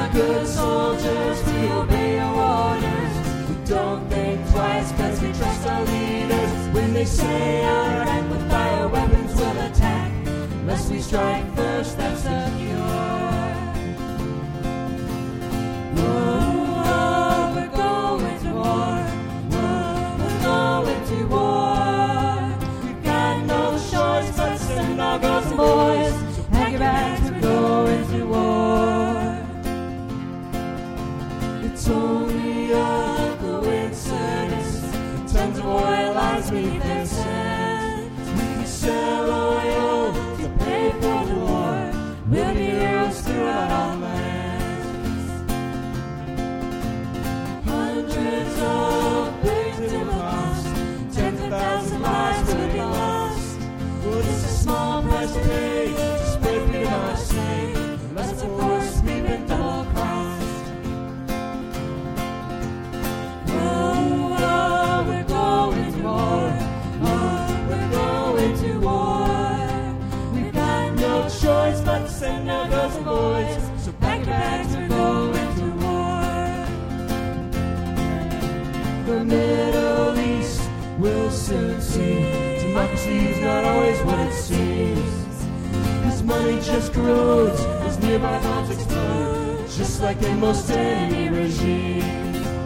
good soldiers, we obey your orders. We don't think twice, cause we trust our leaders. When they say our rank with fire weapons will attack, unless we strike first, that's the cure. Oh, we're going to war. We're going to war. We've got no choice but to send our girls and boys. So pack your bags, we're going to war. It's only a coincidence. Tons of oil lies beneath their sand. We can sell oil to pay for the war. We'll be heroes throughout our lands. Hundreds of billions it will cost. Tens of thousands of lives will be lost. Well, it's a small price to pay to spread freedom, I say, unless of course we've been double-crossed. Oh, we're going to war. Oh, we're going to war. We've got no choice but to send our girls and boys. So pack your bags, we're going to war. The Middle East will soon see democracy's not always what it seems. Cause money just corrodes as nearby bombs explode, just like in most any regime.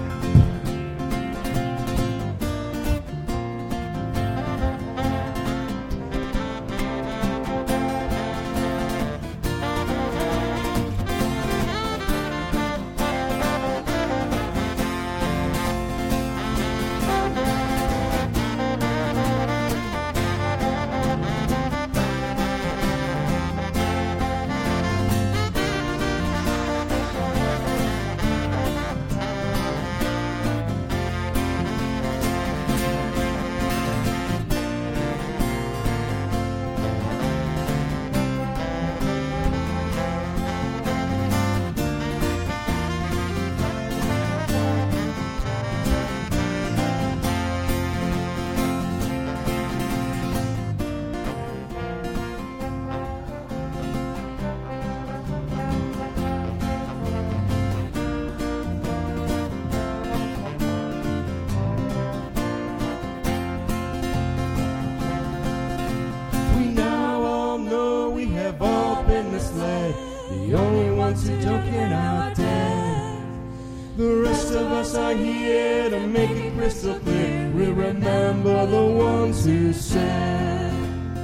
The only ones who don't care now are dead. The rest of us are here to make it crystal clear. We'll remember the ones who said,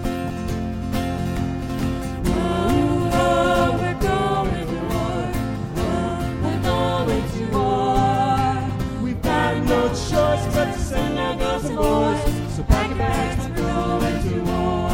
oh, we're going to war. Oh, we're going to war. We've got no choice but to send our girls and boys. So pack your bags, we're going to war.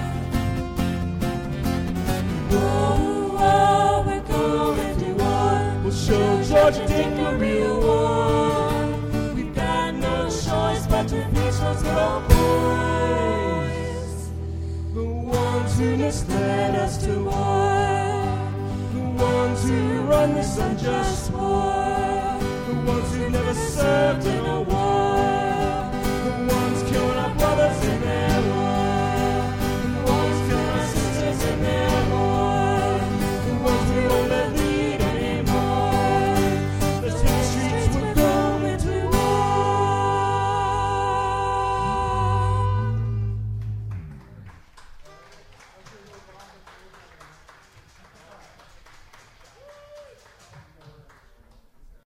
Oh, we're going to war. We'll show Georgia take the real war. We've got no choice but to face those little boys. The ones who misled us to war. The ones who run this unjust war. The ones who never served in a war.